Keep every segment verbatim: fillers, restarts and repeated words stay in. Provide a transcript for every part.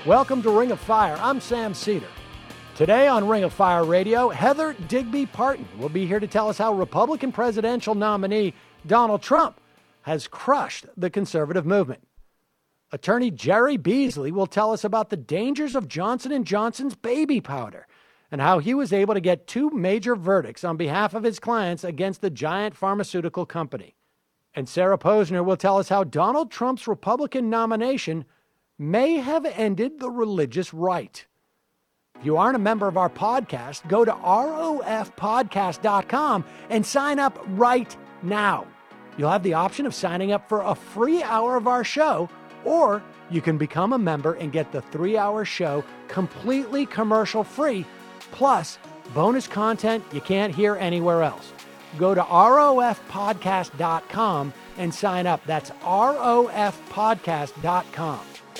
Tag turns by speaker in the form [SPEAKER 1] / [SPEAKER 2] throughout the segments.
[SPEAKER 1] Welcome to Ring of Fire. I'm Sam Cedar. Today on Ring of Fire Radio, Heather Digby Parton will be here to tell us how Republican presidential nominee Donald Trump has crushed the conservative movement. Attorney Jerry Beasley will tell us about the dangers of Johnson and Johnson's baby powder and how he was able to get two major verdicts on behalf of his clients against the giant pharmaceutical company. And Sarah Posner will tell us how Donald Trump's Republican nomination may have ended the religious right. If you aren't a member of our podcast, go to R O F podcast dot com and sign up right now. You'll have the option of signing up for a free hour of our show, or you can become a member and get the three-hour show completely commercial-free, plus bonus content you can't hear anywhere else. Go to R O F podcast dot com and sign up. That's R O F podcast dot com.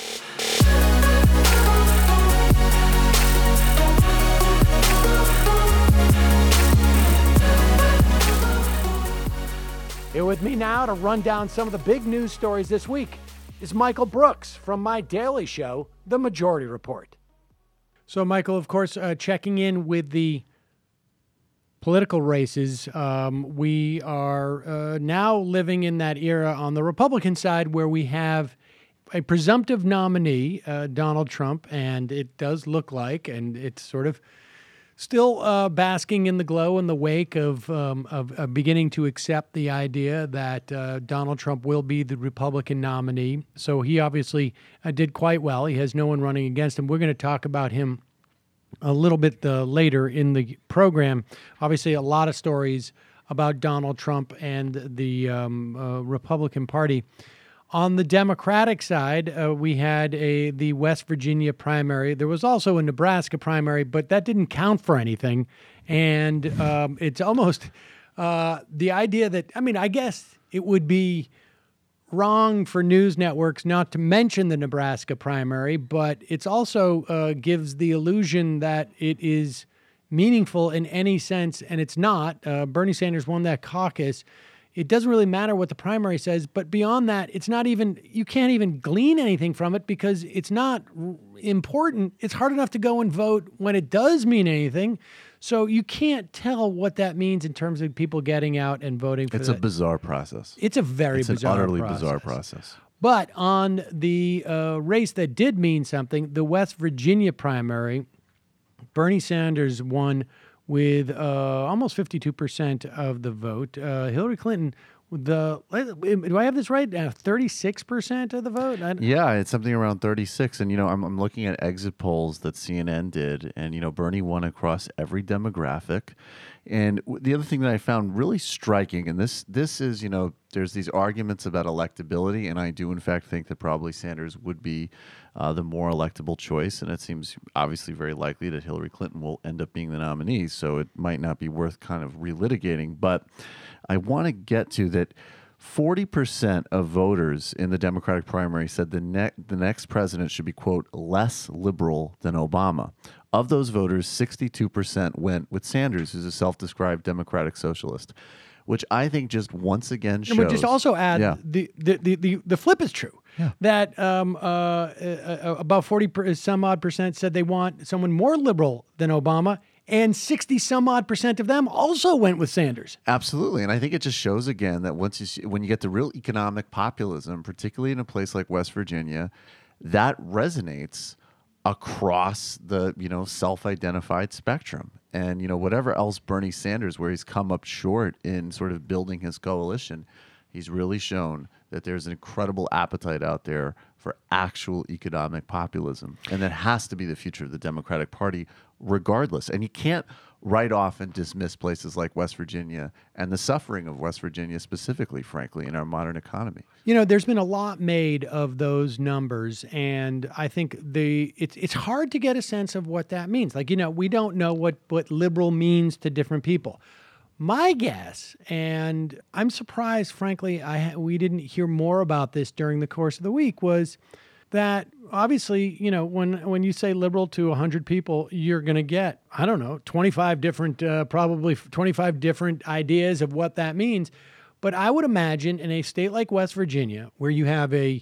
[SPEAKER 1] Here with me now to run down some of the big news stories this week is Michael Brooks from my daily show, The Majority Report. So, Michael, of course, uh, checking in with the political races, um, we are uh, now living in that era on the Republican side where we have a presumptive nominee, uh, Donald Trump, and it does look like, and it's sort of still uh, basking in the glow in the wake of, um, of, of beginning to accept the idea that uh, Donald Trump will be the Republican nominee. So he obviously uh, did quite well. He has no one running against him. We're going to talk about him a little bit uh, later in the program. Obviously, a lot of stories about Donald Trump and the um, uh, Republican Party. On the Democratic side, uh, we had a the West Virginia primary. There was also a Nebraska primary, but that didn't count for anything. And um, it's almost uh, the idea that, I mean, I guess it would be wrong for news networks not to mention the Nebraska primary, but it's also uh, gives the illusion that it is meaningful in any sense, and it's not. Uh, Bernie Sanders won that caucus. It doesn't really matter what the primary says, but beyond that, it's not even, you can't even glean anything from it because it's not r- important. It's hard enough to go and vote when it does mean anything. So you can't tell what that means in terms of people getting out and voting for
[SPEAKER 2] It's
[SPEAKER 1] that.
[SPEAKER 2] a bizarre process.
[SPEAKER 1] It's a very
[SPEAKER 2] it's
[SPEAKER 1] bizarre
[SPEAKER 2] an utterly
[SPEAKER 1] process.
[SPEAKER 2] bizarre process.
[SPEAKER 1] But on the uh, race that did mean something, the West Virginia primary, Bernie Sanders won with uh, almost fifty-two percent of the vote. Uh, Hillary Clinton, the do I have this right? Uh, thirty-six percent of the vote? I,
[SPEAKER 2] Yeah, it's something around thirty-six. And, you know, I'm, I'm looking at exit polls that C N N did, and, you know, Bernie won across every demographic. And the other thing that I found really striking, and this this is, you know, there's these arguments about electability, and I do, in fact, think that probably Sanders would be uh, the more electable choice, and it seems obviously very likely that Hillary Clinton will end up being the nominee, so it might not be worth kind of relitigating. But I want to get to that forty percent of voters in the Democratic primary said the, ne- the next president should be, quote, less liberal than Obama. Of those voters, sixty-two percent went with Sanders, who's a self-described democratic socialist, which I think just once again shows...
[SPEAKER 1] And we just also add,
[SPEAKER 2] yeah.
[SPEAKER 1] the, the, the, the, the flip is true.
[SPEAKER 2] Yeah.
[SPEAKER 1] That um, uh, uh, about forty per, some odd percent said they want someone more liberal than Obama, and sixty some odd percent of them also went with Sanders.
[SPEAKER 2] Absolutely. And I think it just shows again that once you see, when you get the real economic populism, particularly in a place like West Virginia, that resonates across the, you know, self-identified spectrum. And, you know, whatever else Bernie Sanders, where he's come up short in sort of building his coalition, he's really shown that there's an incredible appetite out there for actual economic populism. And that has to be the future of the Democratic Party regardless. And you can't write off and dismiss places like West Virginia and the suffering of West Virginia specifically, frankly, in our modern economy.
[SPEAKER 1] You know, there's been a lot made of those numbers, and I think the it's it's hard to get a sense of what that means. Like, you know, we don't know what, what liberal means to different people. My guess, and I'm surprised, frankly, I we didn't hear more about this during the course of the week, was that obviously, you know, when when you say liberal to one hundred people, you're going to get, I don't know, twenty-five different, uh, probably twenty-five different ideas of what that means. But I would imagine in a state like West Virginia, where you have a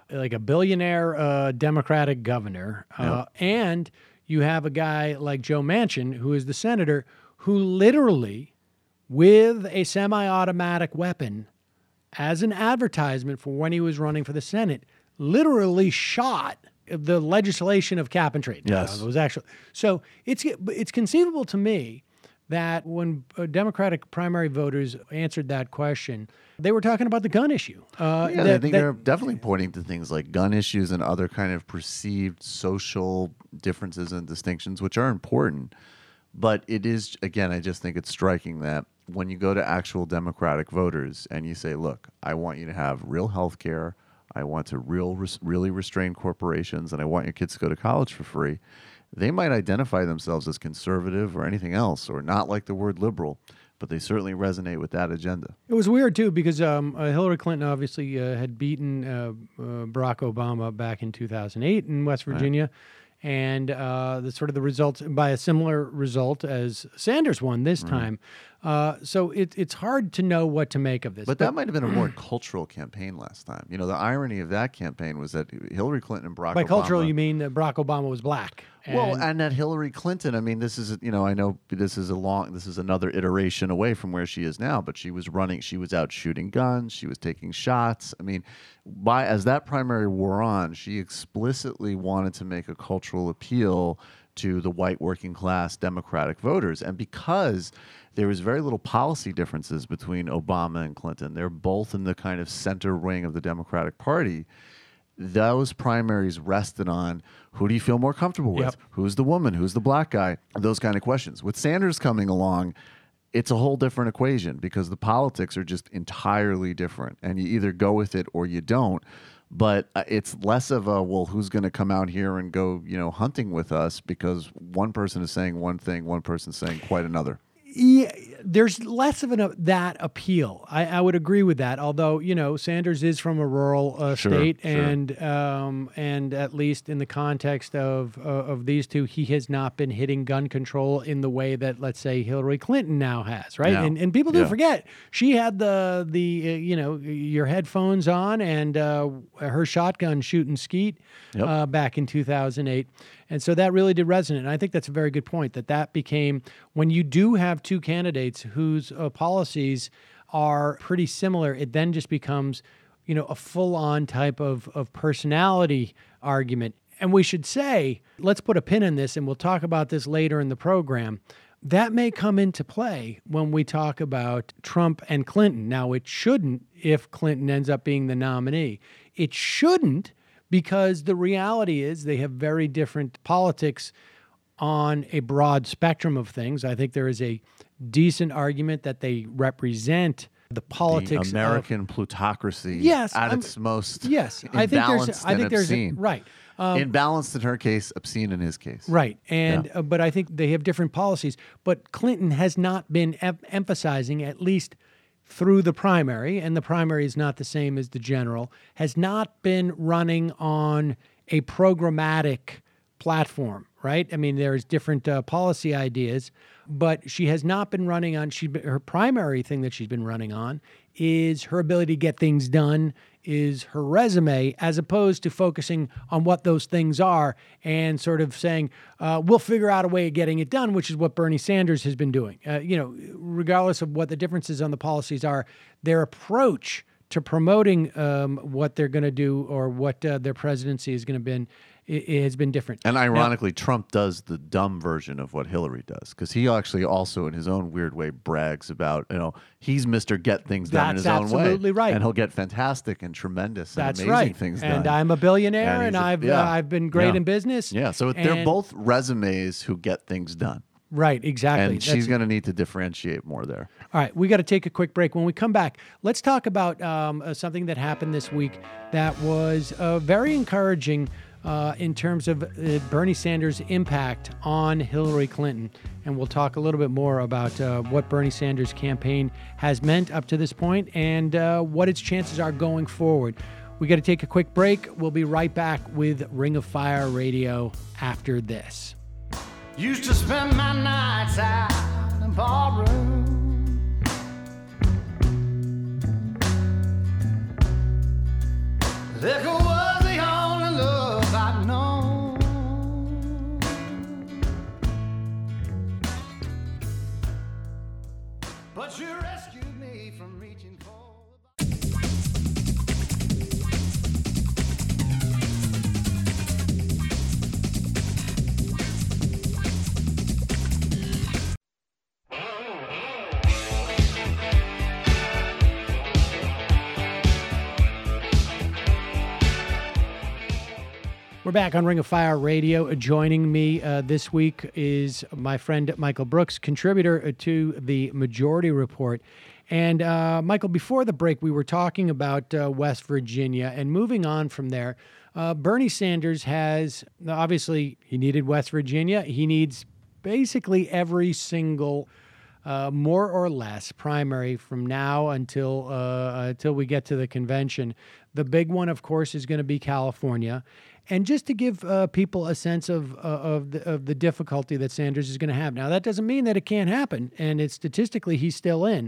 [SPEAKER 1] like a billionaire uh, Democratic governor, uh,
[SPEAKER 2] Yep.
[SPEAKER 1] and you have a guy like Joe Manchin, who is the senator, who literally, with a semi-automatic weapon, as an advertisement for when he was running for the Senate, literally shot the legislation of cap and trade.
[SPEAKER 2] Yes.
[SPEAKER 1] Uh, it was actually so. It's it's conceivable to me that when uh, Democratic primary voters answered that question, they were talking about the gun issue. Uh,
[SPEAKER 2] Yeah,
[SPEAKER 1] that-
[SPEAKER 2] I think
[SPEAKER 1] that-
[SPEAKER 2] they're definitely pointing to things like gun issues and other kind of perceived social differences and distinctions, which are important. But it is, again, I just think it's striking that when you go to actual Democratic voters and you say, look, I want you to have real health care, I want to real, res- really restrain corporations, and I want your kids to go to college for free, they might identify themselves as conservative or anything else, or not like the word liberal, but they certainly resonate with that agenda.
[SPEAKER 1] It was weird, too, because um, uh, Hillary Clinton obviously uh, had beaten uh, uh, Barack Obama back in two thousand eight in West Virginia. And uh, the sort of the results by a similar result as Sanders won this time. Uh, so it, it's hard to know what to make of this.
[SPEAKER 2] But that might have been a more cultural campaign last time. You know, the irony of that campaign was that Hillary Clinton and Barack
[SPEAKER 1] by
[SPEAKER 2] Obama...
[SPEAKER 1] cultural, you mean that Barack Obama was black.
[SPEAKER 2] Well,
[SPEAKER 1] And-
[SPEAKER 2] and that Hillary Clinton, I mean, this is, you know, I know this is a long, this is another iteration away from where she is now, but she was running, she was out shooting guns, she was taking shots. I mean, by as that primary wore on, she explicitly wanted to make a cultural appeal to the white working class Democratic voters. And because there was very little policy differences between Obama and Clinton, they're both in the kind of center wing of the Democratic Party. Those primaries rested on who do you feel more comfortable with?
[SPEAKER 1] Yep.
[SPEAKER 2] Who's the woman? Who's the black guy? Those kind of questions. With Sanders coming along, it's a whole different equation because the politics are just entirely different. And you either go with it or you don't. But uh, it's less of a, well, who's going to come out here and go, you know, hunting with us because one person is saying one thing, one person's saying quite another.
[SPEAKER 1] Yeah, there's less of an, uh, that appeal. I, I would agree with that. Although, you know, Sanders is from a rural uh,
[SPEAKER 2] Sure,
[SPEAKER 1] state,
[SPEAKER 2] sure.
[SPEAKER 1] and um, and at least in the context of uh, of these two, he has not been hitting gun control in the way that, let's say, Hillary Clinton now has, right?
[SPEAKER 2] No.
[SPEAKER 1] And and people do
[SPEAKER 2] Yeah.
[SPEAKER 1] forget she had the the uh, you know your headphones on and uh, her shotgun shooting skeet
[SPEAKER 2] Yep.
[SPEAKER 1] uh, back in two thousand eight. And so that really did resonate. And I think that's a very good point, that that became, when you do have two candidates whose uh, policies are pretty similar, it then just becomes, you know, a full-on type of, of personality argument. And we should say, let's put a pin in this, and we'll talk about this later in the program. That may come into play when we talk about Trump and Clinton. Now, it shouldn't if Clinton ends up being the nominee. It shouldn't, because the reality is they have very different politics on a broad spectrum of things. I think there is a decent argument that they represent the politics
[SPEAKER 2] The American plutocracy
[SPEAKER 1] Yes,
[SPEAKER 2] at
[SPEAKER 1] I'm-
[SPEAKER 2] its most
[SPEAKER 1] of, yes, I think there's
[SPEAKER 2] imbalanced
[SPEAKER 1] I
[SPEAKER 2] and
[SPEAKER 1] think there's a,
[SPEAKER 2] obscene.
[SPEAKER 1] right. Um,
[SPEAKER 2] Imbalanced in her case, obscene in his case.
[SPEAKER 1] Right. And
[SPEAKER 2] Yeah.
[SPEAKER 1] uh, but I think they have different policies. But Clinton has not been em- emphasizing, at least through the primary, and the primary is not the same as the general, has not been running on a programmatic platform, right? I mean, there's different uh, policy ideas, but she has not been running on, she her primary thing that she's been running on is her ability to get things done, is her resume, as opposed to focusing on what those things are and sort of saying, uh, we'll figure out a way of getting it done, which is what Bernie Sanders has been doing. Uh, you know, regardless of what the differences on the policies are, their approach to promoting um, what they're going to do or what uh, their presidency is going to be, it, it has been different.
[SPEAKER 2] And
[SPEAKER 1] Now-
[SPEAKER 2] ironically, Trump does the dumb version of what Hillary does, because he actually also, in his own weird way, brags about, you know, he's Mister Get Things Done in
[SPEAKER 1] That's
[SPEAKER 2] his own way.
[SPEAKER 1] absolutely right.
[SPEAKER 2] And he'll get fantastic and tremendous
[SPEAKER 1] That's
[SPEAKER 2] and amazing
[SPEAKER 1] right.
[SPEAKER 2] things
[SPEAKER 1] and
[SPEAKER 2] done.
[SPEAKER 1] I'm a billionaire,
[SPEAKER 2] And
[SPEAKER 1] and,
[SPEAKER 2] he's a-
[SPEAKER 1] I've
[SPEAKER 2] yeah.
[SPEAKER 1] uh, I've been great
[SPEAKER 2] Yeah.
[SPEAKER 1] in business.
[SPEAKER 2] Yeah, so they're
[SPEAKER 1] And-
[SPEAKER 2] both resumes who get things done.
[SPEAKER 1] right. Exactly.
[SPEAKER 2] And
[SPEAKER 1] That's-
[SPEAKER 2] she's going to need to differentiate more there.
[SPEAKER 1] All right, we got to take a quick break. When we come back, let's talk about um, uh, something that happened this week that was uh, very encouraging uh, in terms of uh, Bernie Sanders' impact on Hillary Clinton. And we'll talk a little bit more about uh, what Bernie Sanders' campaign has meant up to this point and uh, what its chances are going forward. We got to take a quick break. We'll be right back with Ring of Fire Radio after this.
[SPEAKER 3] Used to spend my nights out in barroom. Liquor was
[SPEAKER 1] back on Ring of Fire Radio. Joining me uh, this week is my friend Michael Brooks, contributor to the Majority Report. And uh, Michael, before the break, we were talking about uh, West Virginia, and moving on from there, uh, Bernie Sanders has, obviously, he needed West Virginia. He needs basically every single Uh, more or less primary from now until uh, until we get to the convention. The big one, of course, is going to be California. And just to give uh, people a sense of uh, of, the, of the difficulty that Sanders is going to have. Now, that doesn't mean that it can't happen, and it's statistically he's still in.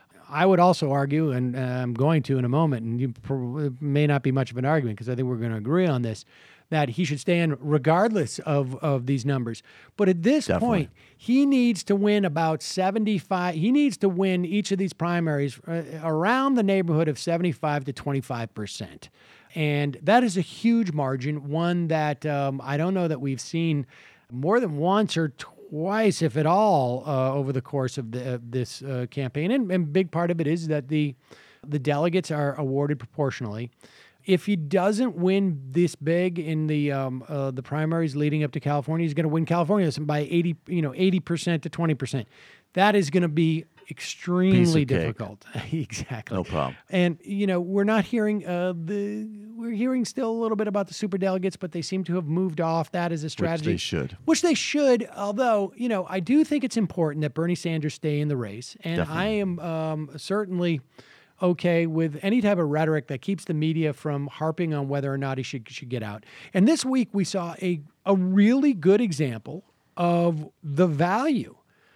[SPEAKER 1] I would also argue, and uh, I'm going to in a moment, and you pr- it may not be much of an argument because I think we're going to agree on this, that he should stay in regardless of, of these numbers. But at this
[SPEAKER 2] Definitely.
[SPEAKER 1] point, he needs to win about seventy-five. He needs to win each of these primaries uh, around the neighborhood of seventy-five to twenty-five percent. And that is a huge margin, one that um, I don't know that we've seen more than once or twice, if at all, uh, over the course of, the, of this uh, campaign. And, and a big part of it is that the the delegates are awarded proportionally. If he doesn't win this big in the um, uh, the primaries leading up to California, he's going to win California by eighty, you know, eighty percent to twenty percent. That is going to be extremely difficult. Exactly.
[SPEAKER 2] No problem.
[SPEAKER 1] And you know, we're not hearing uh, the we're hearing still a little bit about the superdelegates, but they seem to have moved off that as a strategy.
[SPEAKER 2] Which they should.
[SPEAKER 1] Which they should. Although, you know, I do think it's important that Bernie Sanders stay in the race, and
[SPEAKER 2] Definitely.
[SPEAKER 1] I am um, certainly okay with any type of rhetoric that keeps the media from harping on whether or not he should should get out. And this week we saw a a really good example of the value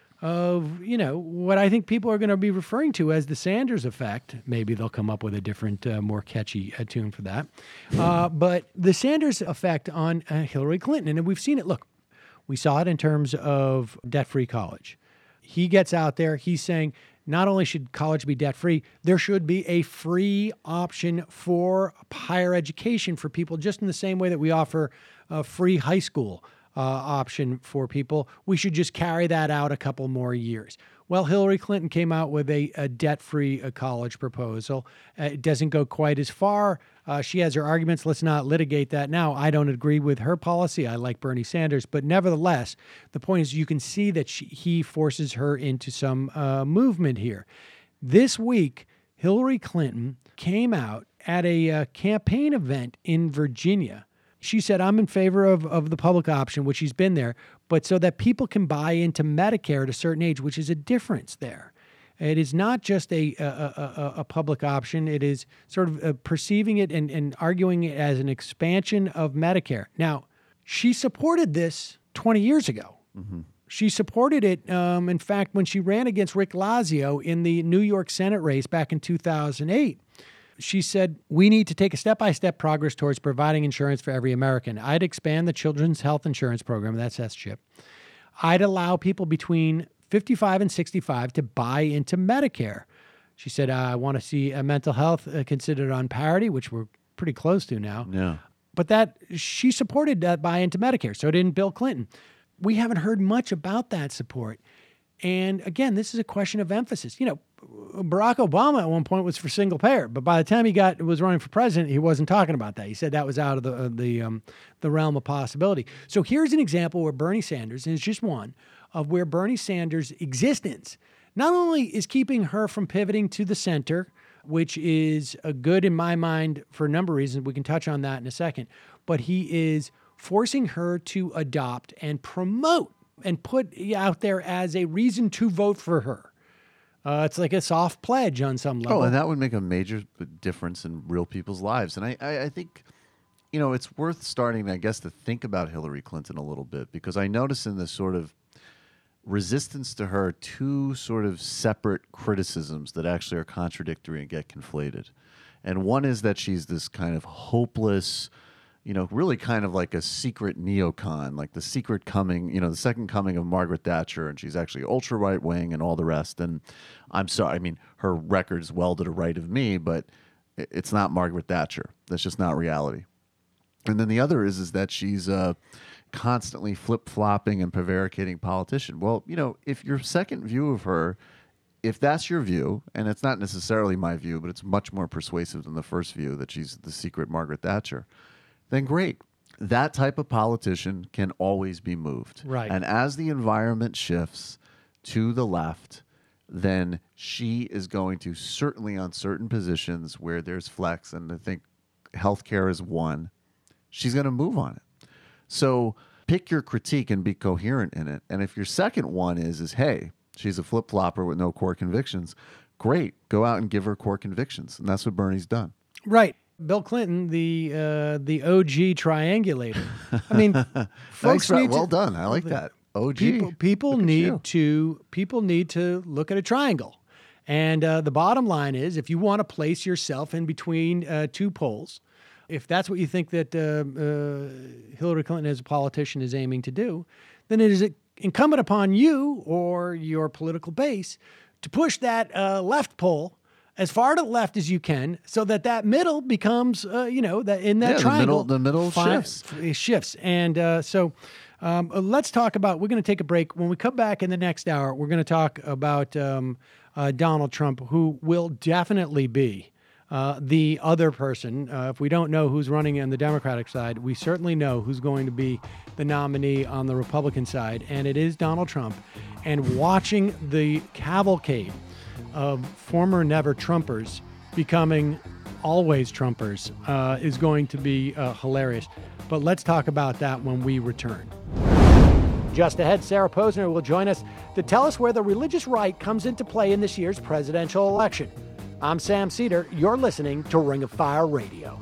[SPEAKER 1] of, you know, what I think people are going to be referring to as the Sanders effect. Maybe they'll come up with a different, uh, more catchy uh, tune for that. Uh, but the Sanders effect on uh, Hillary Clinton, and we've seen it. Look, we saw it in terms of debt-free college. He gets out there, he's saying, not only should college be debt-free, there should be a free option for higher education for people, just in the same way that we offer a free high school uh, option for people. We should just carry that out a couple more years. Well, Hillary Clinton came out with a, a debt-free uh, college proposal. Uh, it doesn't go quite as far. Uh, she has her arguments. Let's not litigate that now. I don't agree with her policy. I like Bernie Sanders. But nevertheless, the point is you can see that she, he forces her into some uh, movement here. This week, Hillary Clinton came out at a uh, campaign event in Virginia. She said, I'm in favor of, of the public option, which she's been there, but so that people can buy into Medicare at a certain age, which is a difference there. It is not just a a, a, a public option. It is sort of uh, perceiving it and, and arguing it as an expansion of Medicare. Now, she supported this twenty years ago. Mm-hmm. She supported it, um, in fact, when she ran against Rick Lazio in the New York Senate race back in two thousand eight. She said, we need to take a step-by-step progress towards providing insurance for every American. I'd expand the Children's Health Insurance Program, that's S CHIP. I'd allow people between fifty-five and sixty-five to buy into Medicare. She said, I want to see uh, mental health uh, considered on parity, which we're pretty close to now.
[SPEAKER 2] Yeah.
[SPEAKER 1] But that she supported that buy into Medicare. So didn't Bill Clinton. We haven't heard much about that support. And again, this is a question of emphasis. You know, Barack Obama at one point was for single payer, but by the time he got was running for president, he wasn't talking about that. He said that was out of the uh, the um, the realm of possibility. So here's an example where Bernie Sanders, and it's just one, of where Bernie Sanders' existence not only is keeping her from pivoting to the center, which is a good in my mind for a number of reasons. We can touch on that in a second. But he is forcing her to adopt and promote and put out there as a reason to vote for her. Uh, it's like a soft pledge on some level.
[SPEAKER 2] Oh, and that would make a major difference in real people's lives. And I, I, I think, you know, it's worth starting, I guess, to think about Hillary Clinton a little bit, because I notice in this sort of resistance to her two sort of separate criticisms that actually are contradictory and get conflated. And one is that she's this kind of hopeless, you know, really kind of like a secret neocon, like the secret coming, you know, the second coming of Margaret Thatcher, and she's actually ultra right wing and all the rest. And I'm sorry, I mean, her record's well to the right of me, but it's not Margaret Thatcher. That's just not reality. And then the other is is that she's uh, constantly flip-flopping and prevaricating politician. Well, you know, if your second view of her, if that's your view, and it's not necessarily my view, but it's much more persuasive than the first view that she's the secret Margaret Thatcher, then great. that type of politician can always be moved.
[SPEAKER 1] Right.
[SPEAKER 2] And as the environment shifts to the left, then she is going to, certainly on certain positions where there's flex, and I think healthcare is one, she's going to move on it. So pick your critique and be coherent in it. And if your second one is, is hey, she's a flip-flopper with no core convictions, great. Go out and give her core convictions. And that's what Bernie's done.
[SPEAKER 1] Right. Bill Clinton, the uh, the O G triangulator. I mean, folks
[SPEAKER 2] Nice,
[SPEAKER 1] need
[SPEAKER 2] well
[SPEAKER 1] to,
[SPEAKER 2] done. I like that. O G.
[SPEAKER 1] People, people
[SPEAKER 2] Look at
[SPEAKER 1] need
[SPEAKER 2] you.
[SPEAKER 1] to people need to look at a triangle, and uh, the bottom line is, if you want to place yourself in between uh, two poles, if that's what you think that uh, uh, Hillary Clinton as a politician is aiming to do, then it is incumbent upon you or your political base to push that uh, left pole as far to the left as you can, so that that middle becomes, uh, you know, that in that
[SPEAKER 2] Yeah,
[SPEAKER 1] triangle,
[SPEAKER 2] the middle, the middle
[SPEAKER 1] fi-
[SPEAKER 2] shifts.
[SPEAKER 1] It shifts. And uh, so um, uh, let's talk about, we're going to take a break. When we come back in the next hour, we're going to talk about um, uh, Donald Trump, who will definitely be uh, the other person. Uh, if we don't know who's running on the Democratic side, we certainly know who's going to be the nominee on the Republican side, and it is Donald Trump. And watching the cavalcade of former never Trumpers becoming always Trumpers uh, is going to be uh, hilarious. But let's talk about that when we return. Just ahead, Sarah Posner will join us to tell us where the religious right comes into play in this year's presidential election. I'm Sam Cedar. You're listening to Ring of Fire Radio.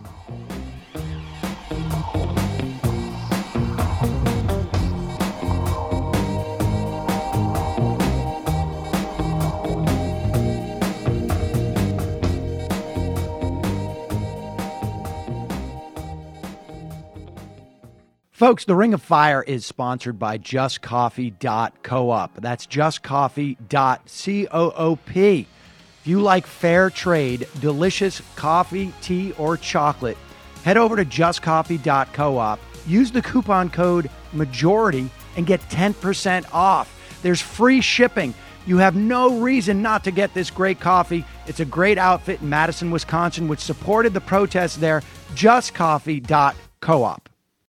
[SPEAKER 1] Folks, the Ring of Fire is sponsored by just coffee dot coop. That's just coffee dot coop. If you like fair trade, delicious coffee, tea, or chocolate, head over to just coffee dot coop. Use the coupon code MAJORITY and get ten percent off. There's free shipping. You have no reason not to get this great coffee. It's a great outfit in Madison, Wisconsin, which supported the protests there. just coffee dot coop.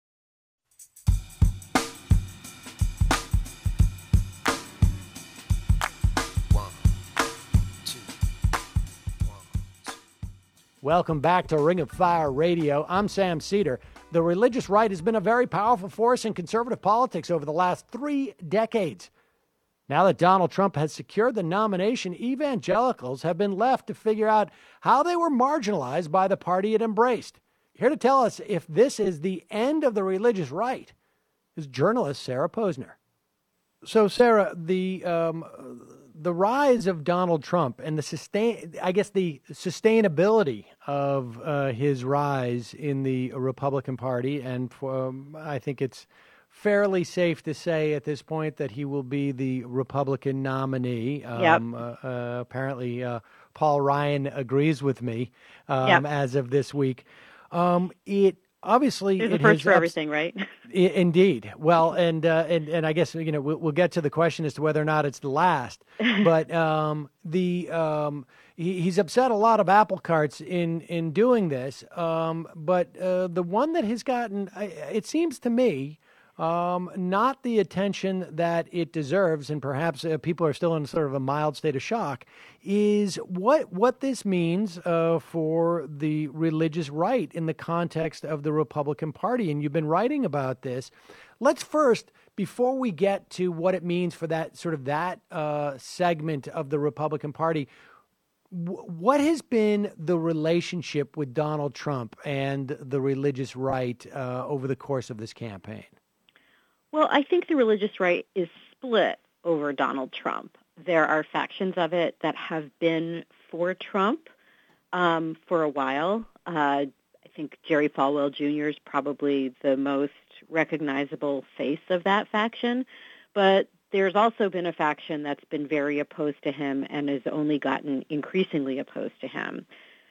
[SPEAKER 1] Welcome back to Ring of Fire Radio. I'm Sam Cedar. The religious right has been a very powerful force in conservative politics over the last three decades. Now that Donald Trump has secured the nomination, evangelicals have been left to figure out how they were marginalized by the party it embraced. Here to tell us if this is the end of the religious right is journalist Sarah Posner. So, Sarah, the um, the rise of Donald Trump and the sustain, I guess, the sustainability of uh, his rise in the Republican Party, and for, um, I think it's fairly safe to say at this point that he will be the Republican nominee. Um,
[SPEAKER 4] Yep.
[SPEAKER 1] uh, uh, apparently, uh, Paul Ryan agrees with me um,
[SPEAKER 4] Yep.
[SPEAKER 1] as of this week. Um, it obviously
[SPEAKER 4] There's a
[SPEAKER 1] it
[SPEAKER 4] first
[SPEAKER 1] has
[SPEAKER 4] for
[SPEAKER 1] ups-
[SPEAKER 4] everything, right?
[SPEAKER 1] I- Indeed. Well, and, uh, and and I guess, you know, we'll, we'll get to the question as to whether or not it's the last. But um, the um, he, he's upset a lot of apple carts in in doing this. Um, but uh, the one that has gotten, I- it seems to me, um, not the attention that it deserves, and perhaps uh, people are still in sort of a mild state of shock, is what what this means uh, for the religious right in the context of the Republican Party. And you've been writing about this. Let's first, before we get to what it means for that sort of that uh, segment of the Republican Party, w- what has been the relationship with Donald Trump and the religious right uh, over the course of this campaign?
[SPEAKER 4] Well, I think the religious right is split over Donald Trump. There are factions of it that have been for Trump um, for a while. Uh, I think Jerry Falwell Junior is probably the most recognizable face of that faction. But there's also been a faction that's been very opposed to him and has only gotten increasingly opposed to him.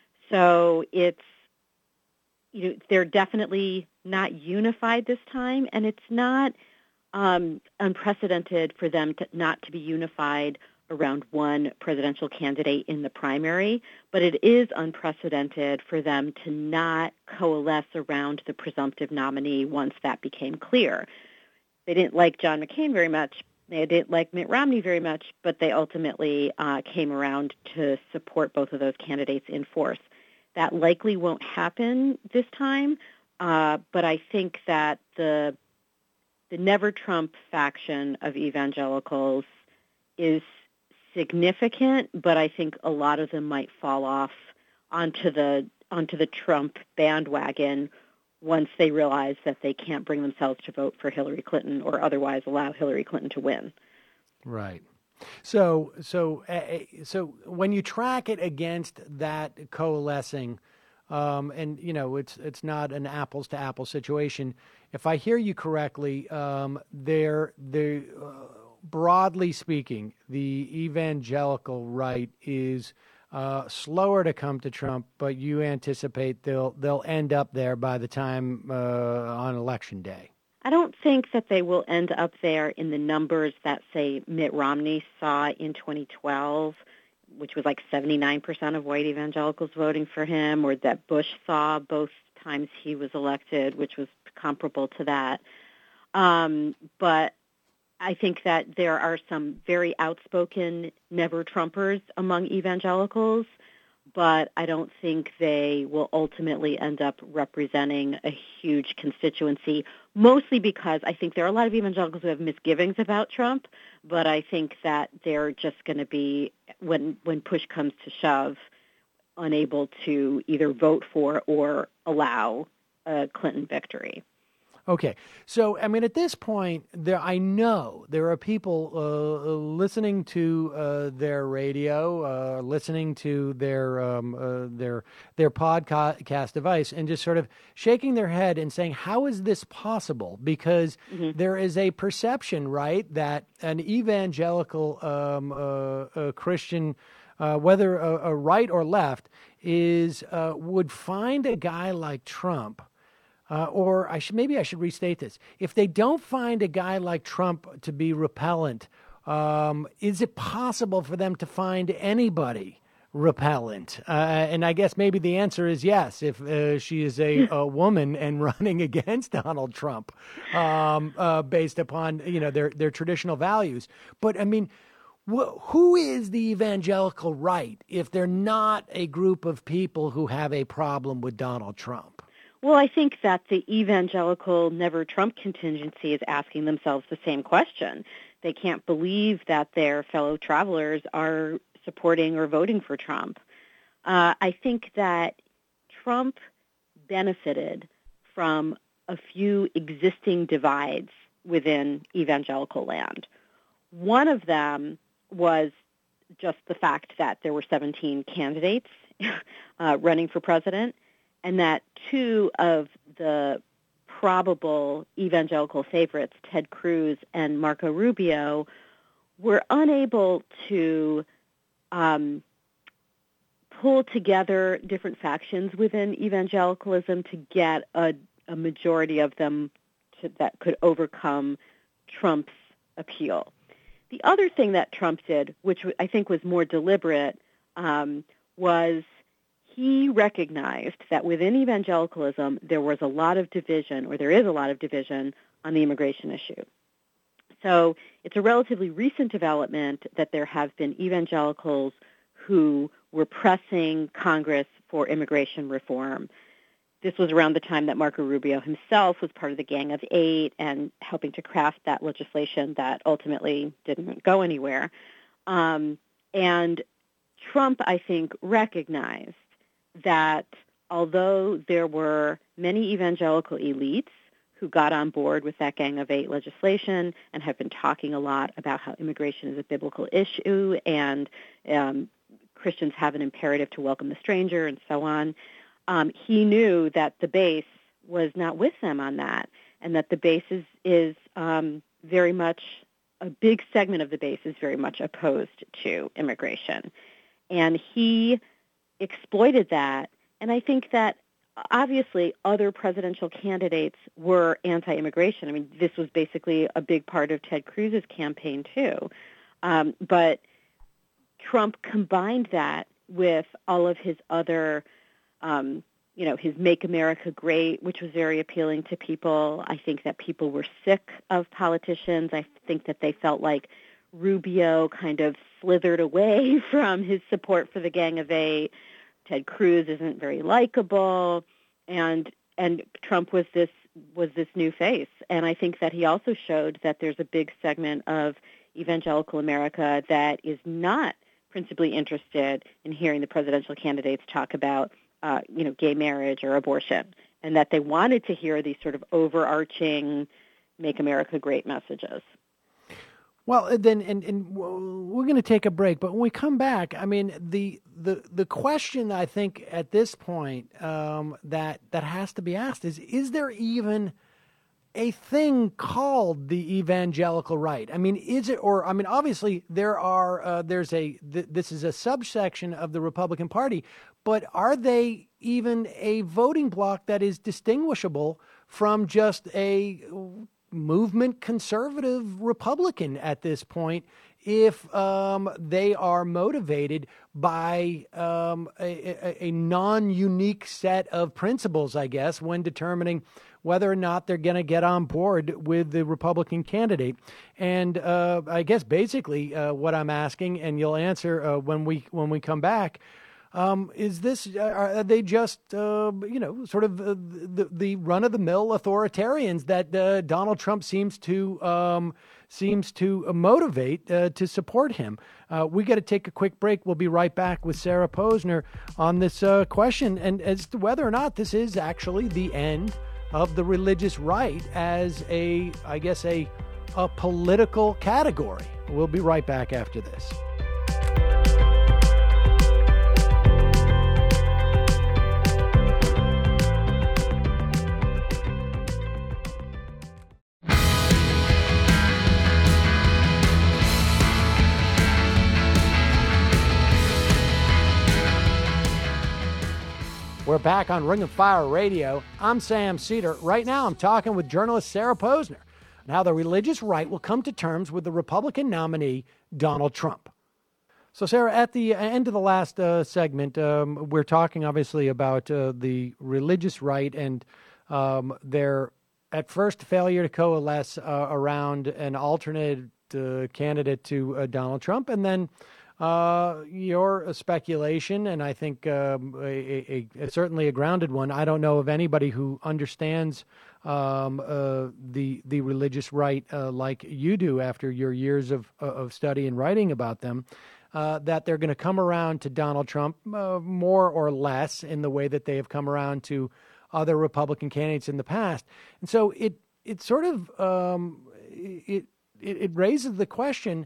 [SPEAKER 4] So it's, you know, they're definitely not unified this time, and it's not um, unprecedented for them to not to be unified around one presidential candidate in the primary, but it is unprecedented for them to not coalesce around the presumptive nominee once that became clear. They didn't like John McCain very much. They didn't like Mitt Romney very much, but they ultimately uh, came around to support both of those candidates in force. That likely won't happen this time, uh, but I think that the the Never Trump faction of evangelicals is significant, but I think a lot of them might fall off onto the onto the Trump bandwagon once they realize that they can't bring themselves to vote for Hillary Clinton or otherwise allow Hillary Clinton to win.
[SPEAKER 1] Right. So, so, uh, so when you track it against that coalescing, um, and you know, it's it's not an apples to apples situation. If I hear you correctly, um, they're they uh, broadly speaking, the evangelical right is uh, slower to come to Trump, but you anticipate they'll they'll end up there by the time uh, on election day.
[SPEAKER 4] I don't think that they will end up there in the numbers that, say, Mitt Romney saw in twenty twelve, which was like seventy-nine percent of white evangelicals voting for him, or that Bush saw both times he was elected, which was comparable to that. Um, but I think that there are some very outspoken never-Trumpers among evangelicals, but I don't think they will ultimately end up representing a huge constituency, mostly because I think there are a lot of evangelicals who have misgivings about Trump, but I think that they're just going to be, when when push comes to shove, unable to either vote for or allow a Clinton victory.
[SPEAKER 1] Okay, so I mean, at this point, there I know there are people uh, listening to uh, their radio, uh, listening to their um, uh, their their podcast device, and just sort of shaking their head and saying, "How is this possible?" Because mm-hmm. there is a perception, right, that an evangelical um, uh, a Christian, uh, whether a, a right or left, is uh, would find a guy like Trump. Uh, or I should maybe I should restate this. If they don't find a guy like Trump to be repellent, um, is it possible for them to find anybody repellent? Uh, and I guess maybe the answer is yes, if uh, she is a, a woman and running against Donald Trump, um, uh, based upon you know their their traditional values. But I mean, wh- who is the evangelical right if they're not a group of people who have a problem with Donald Trump?
[SPEAKER 4] Well, I think that the evangelical Never Trump contingency is asking themselves the same question. They can't believe that their fellow travelers are supporting or voting for Trump. Uh, I think that Trump benefited from a few existing divides within evangelical land. One of them was just the fact that there were seventeen candidates uh, running for president, and that two of the probable evangelical favorites, Ted Cruz and Marco Rubio, were unable to um, pull together different factions within evangelicalism to get a, a majority of them to, that could overcome Trump's appeal. The other thing that Trump did, which I think was more deliberate, um, was he recognized that within evangelicalism there was a lot of division, or there is a lot of division, on the immigration issue. So it's a relatively recent development that there have been evangelicals who were pressing Congress for immigration reform. This was around the time that Marco Rubio himself was part of the Gang of Eight and helping to craft that legislation that ultimately didn't go anywhere. Um, and Trump, I think, recognized that although there were many evangelical elites who got on board with that Gang of Eight legislation and have been talking a lot about how immigration is a biblical issue and um, Christians have an imperative to welcome the stranger and so on, um, he knew that the base was not with them on that, and that the base is, is um, very much, a big segment of the base is very much opposed to immigration. And he exploited that, and I think that obviously other presidential candidates were anti-immigration. I mean, this was basically a big part of Ted Cruz's campaign too. Um, but Trump combined that with all of his other, um, you know, his Make America Great, which was very appealing to people. I think that people were sick of politicians. I think that they felt like Rubio kind of slithered away from his support for the Gang of Eight. Ted Cruz isn't very likable, and and Trump was this was this new face. And I think that he also showed that there's a big segment of evangelical America that is not principally interested in hearing the presidential candidates talk about, uh, you know, gay marriage or abortion, and that they wanted to hear these sort of overarching Make America Great messages.
[SPEAKER 1] Well, then, and, and we're going to take a break, but when we come back, I mean, the the the question I think at this point um, that that has to be asked is: is there even a thing called the evangelical right? I mean, is it, or I mean, obviously there are uh, there's a th- this is a subsection of the Republican Party, but are they even a voting bloc that is distinguishable from just a movement conservative Republican at this point, if um, they are motivated by um, a, a, a non-unique set of principles, I guess, when determining whether or not they're going to get on board with the Republican candidate. And uh, I guess basically uh, what I'm asking, and you'll answer uh, when we when we come back, Um, is this, are they just, uh, you know, sort of uh, the, the run-of-the-mill authoritarians that uh, Donald Trump seems to um, seems to motivate uh, to support him? Uh, we got to take a quick break. We'll be right back with Sarah Posner on this uh, question and as to whether or not this is actually the end of the religious right as a, I guess, a, a political category. We'll be right back after this. We're back on Ring of Fire Radio. I'm Sam Cedar. Right now, I'm talking with journalist Sarah Posner on how the religious right will come to terms with the Republican nominee, Donald Trump. So, Sarah, at the end of the last uh, segment, um, we're talking obviously about uh, the religious right and um, their, at first, failure to coalesce uh, around an alternate uh, candidate to uh, Donald Trump, and then Uh, your speculation, and I think um, a, a, a, certainly a grounded one. I don't know of anybody who understands um, uh, the the religious right uh, like you do after your years of of study and writing about them. Uh, that they're going to come around to Donald Trump uh, more or less in the way that they have come around to other Republican candidates in the past, and so it it sort of um, it, it it raises the question.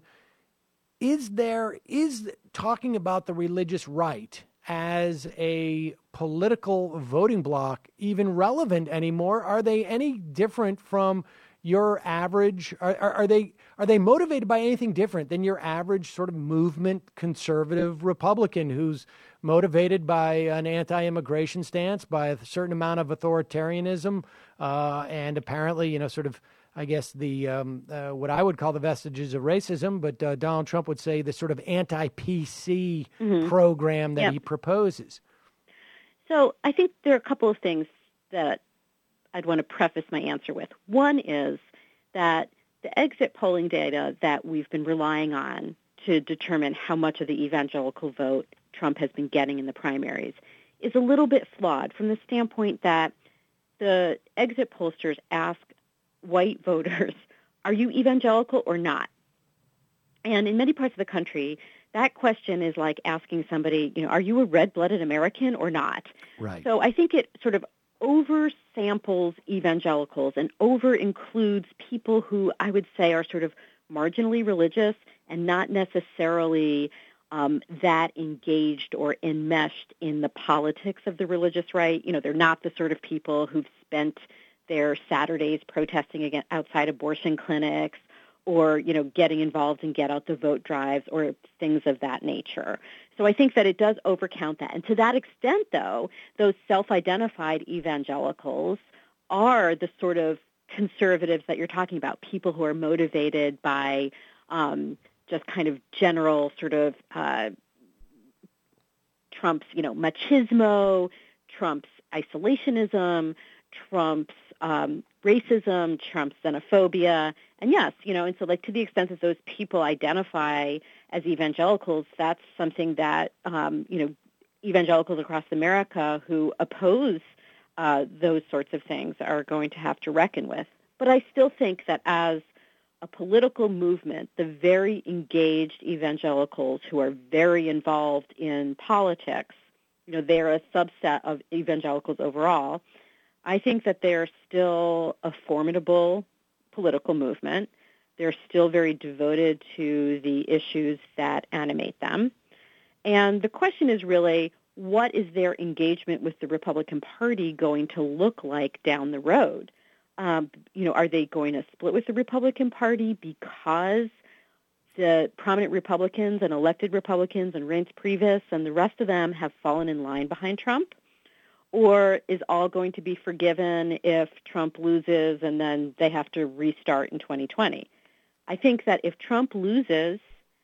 [SPEAKER 1] Is there, is talking about the religious right as a political voting bloc even relevant anymore? Are they any different from your average, are, are, are they are they motivated by anything different than your average sort of movement conservative Republican who's motivated by an anti-immigration stance, by a certain amount of authoritarianism, uh, and apparently, you know, sort of, I guess, the um, uh, what I would call the vestiges of racism, but uh, Donald Trump would say the sort of anti-P C mm-hmm. program that yep. he proposes.
[SPEAKER 4] So I think there are a couple of things that I'd want to preface my answer with. One is that the exit polling data that we've been relying on to determine how much of the evangelical vote Trump has been getting in the primaries is a little bit flawed from the standpoint that the exit pollsters ask white voters, are you evangelical or not? And in many parts of the country, that question is like asking somebody, you know, are you a red-blooded American or not?
[SPEAKER 1] Right.
[SPEAKER 4] So I think it sort of over-samples evangelicals and over-includes people who I would say are sort of marginally religious and not necessarily um, that engaged or enmeshed in the politics of the religious right. You know, they're not the sort of people who've spent their Saturdays protesting against outside abortion clinics or, you know, getting involved in get out the vote drives or things of that nature. So I think that it does overcount that. And to that extent, though, those self-identified evangelicals are the sort of conservatives that you're talking about, people who are motivated by um, just kind of general sort of uh, Trump's, you know, machismo, Trump's isolationism, Trump's um, racism, Trump's xenophobia. And yes, you know, and so like to the extent that those people identify as evangelicals, that's something that, um, you know, evangelicals across America who oppose uh, those sorts of things are going to have to reckon with. But I still think that as a political movement, the very engaged evangelicals who are very involved in politics, you know, they're a subset of evangelicals overall. I think that they're still a formidable political movement. They're still very devoted to the issues that animate them. And the question is really, what is their engagement with the Republican Party going to look like down the road? Um, you know, are they going to split with the Republican Party because the prominent Republicans and elected Republicans and Reince Priebus and the rest of them have fallen in line behind Trump? Or is all going to be forgiven if Trump loses and then they have to restart in twenty twenty? I think that if Trump loses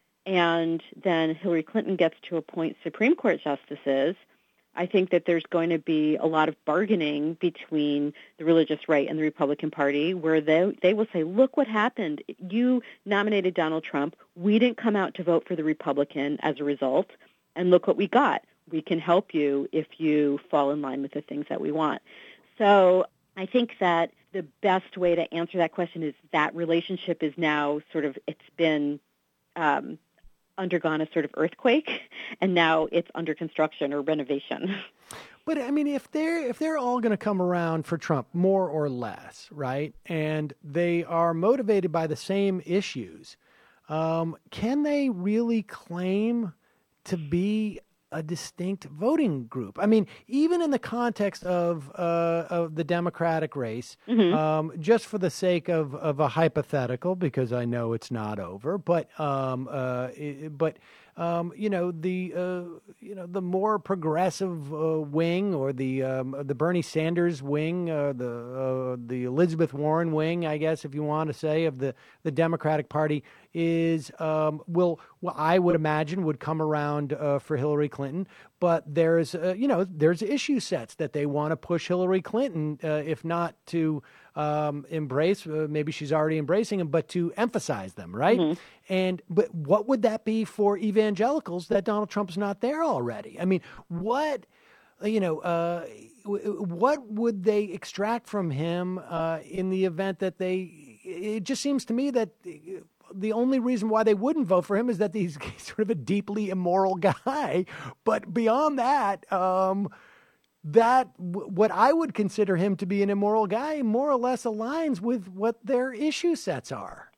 [SPEAKER 4] and then Hillary Clinton gets to appoint Supreme Court justices, I think that there's going to be a lot of bargaining between the religious right and the Republican Party where they, they will say, look what happened. You nominated Donald Trump. We didn't come out to vote for the Republican as a result, and look what we got. We can help you if you fall in line with the things that we want. So I think that the best way to answer that question is that relationship is now sort of, it's been um, undergone a sort of earthquake, and now it's under construction or renovation.
[SPEAKER 1] But I mean, if they're if they're all going to come around for Trump, more or less, right, and they are motivated by the same issues, um, can they really claim to be a distinct voting group? I mean, even in the context of uh, of the Democratic race, mm-hmm. um, just for the sake of, of a hypothetical, because I know it's not over, but um, uh, but um, you know the uh, you know the more progressive uh, wing, or the um, the Bernie Sanders wing, uh, the uh, the Elizabeth Warren wing, I guess, if you want to say, of the the Democratic Party, is um, will well, I would imagine would come around uh, for Hillary Clinton, but there's uh, you know there's issue sets that they want to push Hillary Clinton, uh, if not to um, embrace, uh, maybe she's already embracing them, but to emphasize them, right? Mm-hmm. And but what would that be for evangelicals that Donald Trump's not there already? I mean, what you know, uh, what would they extract from him uh, in the event that they? It just seems to me that the only reason why they wouldn't vote for him is that he's sort of a deeply immoral guy. But beyond that, um, that what I would consider him to be an immoral guy more or less aligns with what their issue sets are.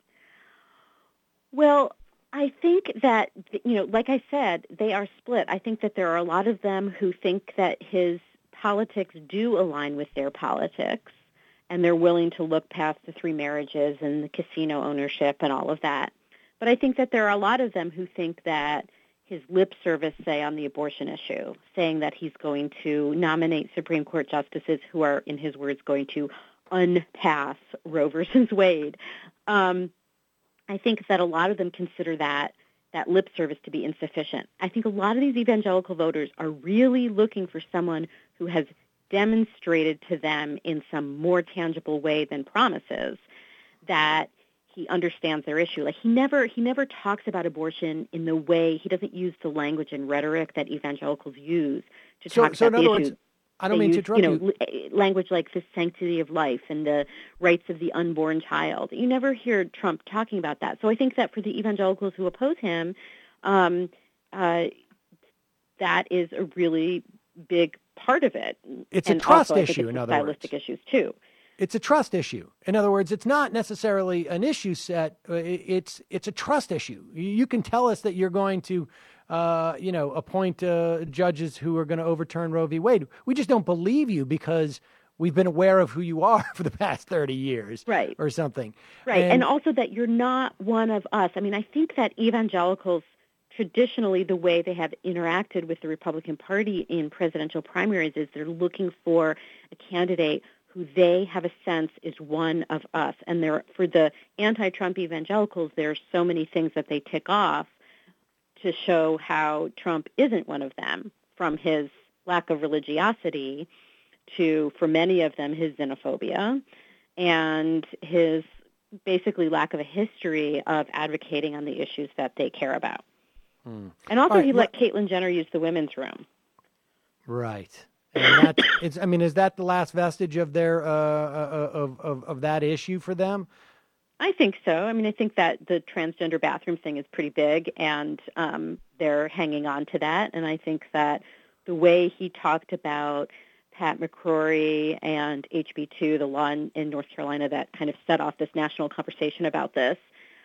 [SPEAKER 4] Well, I think that, you know, like I said, they are split. I think that there are a lot of them who think that his politics do align with their politics, and they're willing to look past the three marriages and the casino ownership and all of that. But I think that there are a lot of them who think that his lip service, say, on the abortion issue, saying that he's going to nominate Supreme Court justices who are, in his words, going to unpass Roe versus Wade. Um, I think that a lot of them consider that that lip service to be insufficient. I think a lot of these evangelical voters are really looking for someone who has demonstrated to them in some more tangible way than promises that he understands their issue. Like he never he never talks about abortion in the way, he doesn't use the language and rhetoric that evangelicals use to
[SPEAKER 1] so,
[SPEAKER 4] talk
[SPEAKER 1] so
[SPEAKER 4] about the issue.
[SPEAKER 1] Words, I don't they mean
[SPEAKER 4] use,
[SPEAKER 1] to interrupt
[SPEAKER 4] you. Know,
[SPEAKER 1] you.
[SPEAKER 4] Language like the sanctity of life and the rights of the unborn child. You never hear Trump talking about that. So I think that for the evangelicals who oppose him, um, uh, that is a really big part of it.
[SPEAKER 1] It's
[SPEAKER 4] and
[SPEAKER 1] a trust
[SPEAKER 4] also,
[SPEAKER 1] issue, in other words.
[SPEAKER 4] Stylistic issues, too.
[SPEAKER 1] It's a trust issue. In other words, it's not necessarily an issue set. It's it's a trust issue. You can tell us that you're going to, uh, you know, appoint uh, judges who are going to overturn Roe v. Wade. We just don't believe you because we've been aware of who you are for the past thirty years,
[SPEAKER 4] right,
[SPEAKER 1] or something.
[SPEAKER 4] Right, and, and also that you're not one of us. I mean, I think that evangelicals, traditionally, the way they have interacted with the Republican Party in presidential primaries is they're looking for a candidate who they have a sense is one of us. And there, for the anti-Trump evangelicals, there are so many things that they tick off to show how Trump isn't one of them, from his lack of religiosity to, for many of them, his xenophobia and his basically lack of a history of advocating on the issues that they care about. Hmm. And also right, he let Caitlyn Jenner use the women's room.
[SPEAKER 1] Right. And that's, it's, I mean, is that the last vestige of their, uh, uh, of, of, of that issue for them?
[SPEAKER 4] I think so. I mean, I think that the transgender bathroom thing is pretty big, and um, they're hanging on to that. And I think that the way he talked about Pat McCrory and H B two, the law in, in North Carolina that kind of set off this national conversation about this,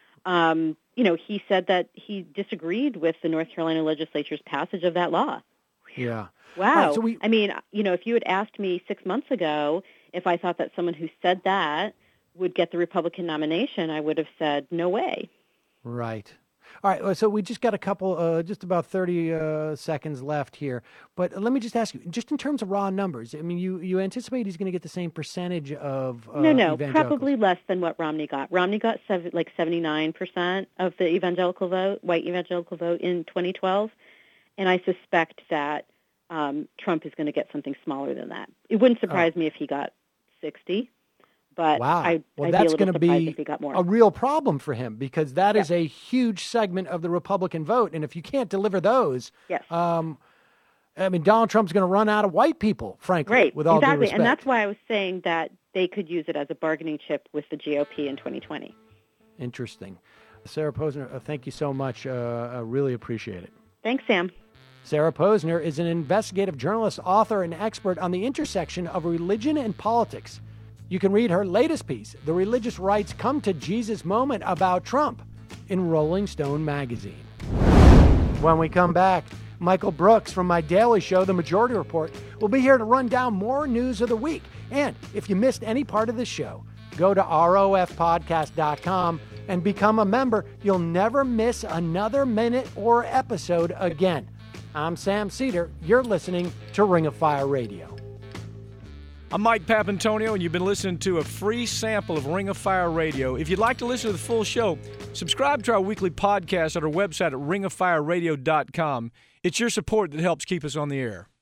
[SPEAKER 4] um, you know, he said that he disagreed with the North Carolina legislature's passage of that law.
[SPEAKER 1] Yeah.
[SPEAKER 4] Wow.
[SPEAKER 1] Right, so we,
[SPEAKER 4] I mean, you know, if you had asked me six months ago if I thought that someone who said that would get the Republican nomination, I would have said, no way.
[SPEAKER 1] Right. All right. So we just got a couple, uh, just about thirty uh, seconds left here. But let me just ask you, just in terms of raw numbers, I mean, you, you anticipate he's going to get the same percentage of uh,
[SPEAKER 4] No, no, probably less than what Romney got. Romney got seven, like seventy-nine percent of the evangelical vote, white evangelical vote in twenty twelve. And I suspect that um, Trump is going to get something smaller than that. It wouldn't surprise oh. me if he got sixty. But
[SPEAKER 1] wow.
[SPEAKER 4] I,
[SPEAKER 1] well,
[SPEAKER 4] I'd
[SPEAKER 1] that's
[SPEAKER 4] going to
[SPEAKER 1] be
[SPEAKER 4] a
[SPEAKER 1] a real problem for him, because that
[SPEAKER 4] yeah.
[SPEAKER 1] is a huge segment of the Republican vote. And if you can't deliver those,
[SPEAKER 4] yes.
[SPEAKER 1] um, I mean, Donald Trump's going to run out of white people, frankly,
[SPEAKER 4] right.
[SPEAKER 1] with all
[SPEAKER 4] exactly.
[SPEAKER 1] due respect.
[SPEAKER 4] And that's why I was saying that they could use it as a bargaining chip with the G O P in twenty twenty.
[SPEAKER 1] Interesting. Sarah Posner, uh, thank you so much. Uh, I really appreciate it.
[SPEAKER 4] Thanks, Sam.
[SPEAKER 1] Sarah Posner is an investigative journalist, author, and expert on the intersection of religion and politics. You can read her latest piece, The Religious Right's Come to Jesus Moment About Trump, in Rolling Stone magazine. When we come back, Michael Brooks from my daily show, The Majority Report, will be here to run down more news of the week. And if you missed any part of the show, go to R O F podcast dot com and become a member. You'll never miss another minute or episode again. I'm Sam Cedar. You're listening to Ring of Fire Radio.
[SPEAKER 5] I'm Mike Papantonio, and you've been listening to a free sample of Ring of Fire Radio. If you'd like to listen to the full show, subscribe to our weekly podcast at our website at ring of fire radio dot com. It's your support that helps keep us on the air.